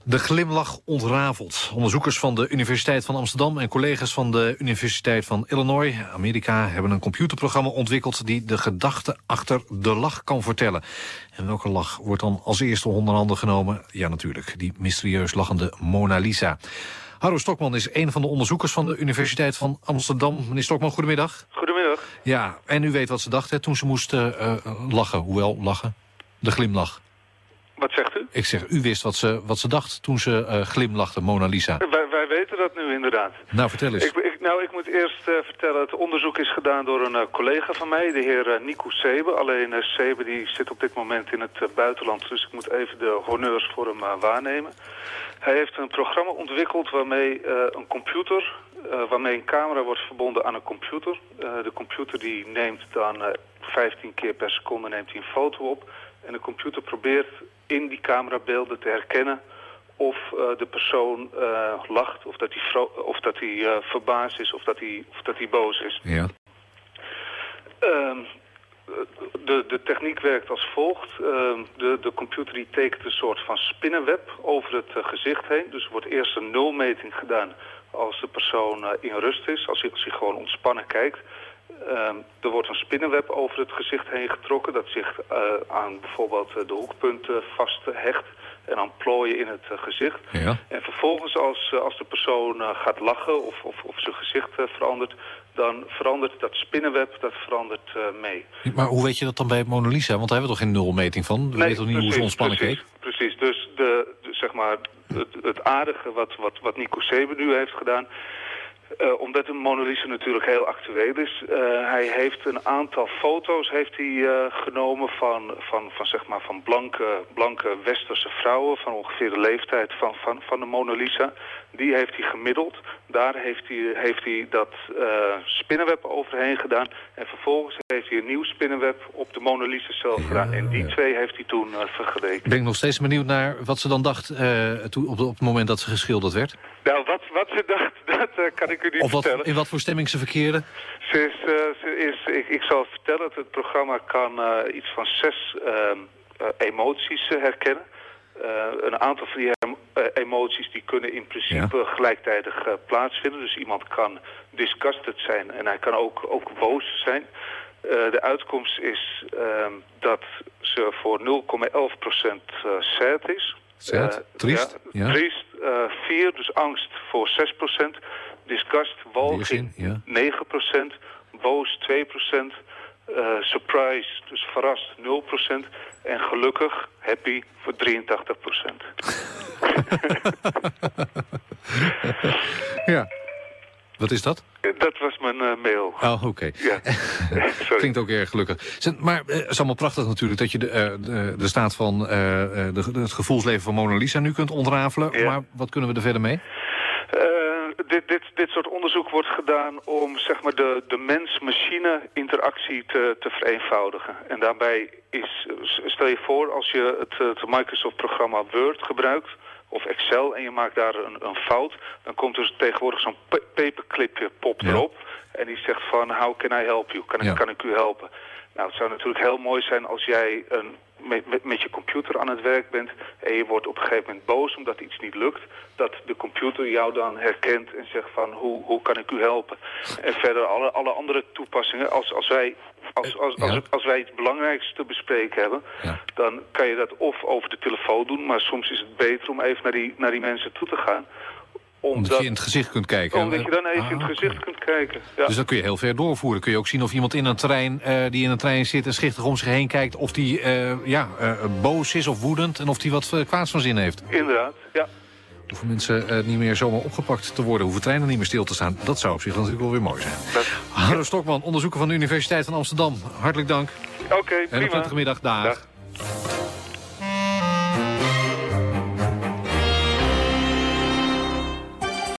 De glimlach ontrafelt. Onderzoekers van de Universiteit van Amsterdam en collega's van de Universiteit van Illinois, Amerika, hebben een computerprogramma ontwikkeld die de gedachte achter de lach kan vertellen. En welke lach wordt dan als eerste onder handen genomen? Ja, natuurlijk, die mysterieus lachende Mona Lisa. Harro Stokman is een van de onderzoekers van de Universiteit van Amsterdam. Meneer Stokman, goedemiddag. Goedemiddag. Ja, en u weet wat ze dacht toen ze moest lachen. Hoewel, lachen. De glimlach. Wat zegt u? Ik zeg, u wist wat ze dacht toen ze glimlachte, Mona Lisa. Wij weten dat nu inderdaad. Nou, vertel eens. Ik moet eerst vertellen, het onderzoek is gedaan door een collega van mij, de heer Nico Sebe. Alleen Sebe die zit op dit moment in het buitenland, dus ik moet even de honneurs voor hem waarnemen. Hij heeft een programma ontwikkeld waarmee een computer, waarmee een camera wordt verbonden aan een computer. De computer die neemt dan 15 keer per seconde neemt hij een foto op. En de computer probeert in die camerabeelden te herkennen of de persoon lacht, of dat hij verbaasd is, of dat hij boos is. Ja. De techniek werkt als volgt. De computer die tekent een soort van spinnenweb over het gezicht heen. Dus er wordt eerst een nulmeting gedaan als de persoon in rust is, als hij gewoon ontspannen kijkt. Er wordt een spinnenweb over het gezicht heen getrokken dat zich aan bijvoorbeeld de hoekpunten vasthecht en dan plooien in het gezicht. Ja. En vervolgens als de persoon gaat lachen of zijn gezicht verandert, dan verandert dat spinnenweb mee. Maar hoe weet je dat dan bij Mona Lisa? Want daar hebben we toch geen nulmeting van? We weten toch niet hoe ze ontspannen keek? Precies, dus zeg maar het aardige wat Nico Sebe nu heeft gedaan, omdat de Mona Lisa natuurlijk heel actueel is. Hij heeft een aantal foto's genomen van blanke westerse vrouwen van ongeveer de leeftijd van de Mona Lisa. Die heeft hij gemiddeld. Daar heeft hij dat spinnenweb overheen gedaan. En vervolgens heeft hij een nieuw spinnenweb op de Mona Lisa zelf gedaan. En die twee heeft hij toen vergeleken. Ben ik nog steeds benieuwd naar wat ze dan dacht op het moment dat ze geschilderd werd? Nou, wat ze dacht, dat kan ik u niet vertellen. In wat voor stemming ze verkeerde? Ik zal het vertellen, het programma kan iets van 6 emoties herkennen. Een aantal van die emoties die kunnen in principe gelijktijdig plaatsvinden. Dus iemand kan disgusted zijn en hij kan ook boos zijn. De uitkomst is dat ze voor 0,11% sad is. Sad? Triest? Ja. Triest. 4, dus angst voor 6%. Disgust, walging 9%. Boos 2%. Surprise, dus verrast 0%. En gelukkig, happy, voor 83%. Ja. Wat is dat? Dat was mijn mail. Oh, oké. Ja. Klinkt ook erg gelukkig. Maar het is allemaal prachtig natuurlijk dat je de staat van het gevoelsleven van Mona Lisa nu kunt ontrafelen. Ja. Maar wat kunnen we er verder mee? Dit soort onderzoek wordt gedaan om zeg maar de mens-machine interactie te vereenvoudigen. En daarbij stel je voor als je het Microsoft-programma Word gebruikt of Excel en je maakt daar een fout, dan komt er tegenwoordig zo'n paperclipje pop erop en die zegt van how can I help you? Kan ik u helpen? Nou, het zou natuurlijk heel mooi zijn als jij met je computer aan het werk bent en je wordt op een gegeven moment boos omdat iets niet lukt, dat de computer jou dan herkent en zegt van hoe kan ik u helpen? En verder alle andere toepassingen, als wij iets belangrijks te bespreken hebben, dan kan je dat of over de telefoon doen, maar soms is het beter om even naar die mensen toe te gaan. Omdat je in het gezicht kunt kijken. Omdat je dan even in het gezicht kunt kijken. Ja. Dus dat kun je heel ver doorvoeren. Kun je ook zien of iemand in een trein die in een trein zit en schichtig om zich heen kijkt, of die boos is of woedend en of die wat kwaads van zin heeft. Inderdaad, ja. Hoeven mensen niet meer zomaar opgepakt te worden, hoeven treinen niet meer stil te staan. Dat zou op zich natuurlijk wel weer mooi zijn. Harro Stokman, onderzoeker van de Universiteit van Amsterdam. Hartelijk dank. Oké, prima. En een prettige middag. Dag.